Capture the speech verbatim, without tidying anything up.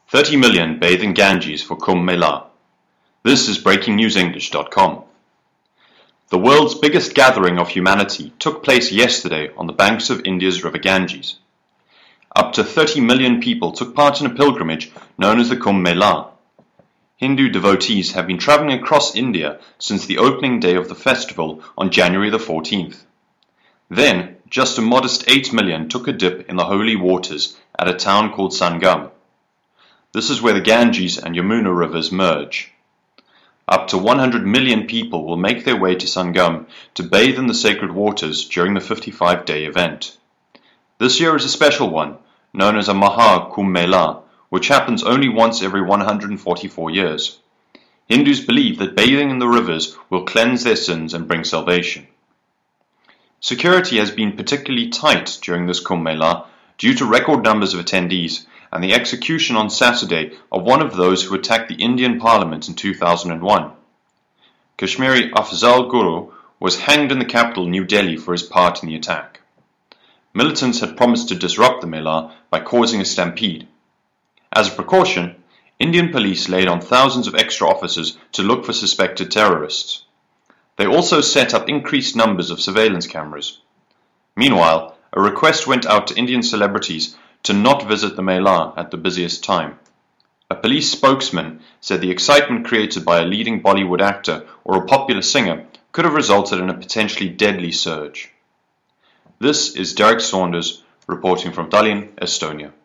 thirty million bathe in Ganges for Kumbh Mela. This is breaking news english dot com. The world's biggest gathering of humanity took place yesterday on the banks of India's river Ganges. Up to thirty million people took part in a pilgrimage known as the Kumbh Mela. Hindu devotees have been travelling across India since the opening day of the festival on January the fourteenth. Then, just a modest eight million took a dip in the holy waters at a town called Sangam. This is where the Ganges and Yamuna rivers merge. Up to one hundred million people will make their way to Sangam to bathe in the sacred waters during the fifty-five day event. This year is a special one, known as a Maha Kumbh Mela, which happens only once every one hundred forty-four years. Hindus believe that bathing in the rivers will cleanse their sins and bring salvation. Security has been particularly tight during this Kumbh Mela due to record numbers of attendees and the execution on Saturday of one of those who attacked the Indian Parliament in two thousand one. Kashmiri Afzal Guru was hanged in the capital New Delhi for his part in the attack. Militants had promised to disrupt the Mela by causing a stampede. As a precaution, Indian police laid on thousands of extra officers to look for suspected terrorists. They also set up increased numbers of surveillance cameras. Meanwhile, a request went out to Indian celebrities to not visit the Mela at the busiest time. A police spokesman said the excitement created by a leading Bollywood actor or a popular singer could have resulted in a potentially deadly surge. This is Derek Saunders reporting from Tallinn, Estonia.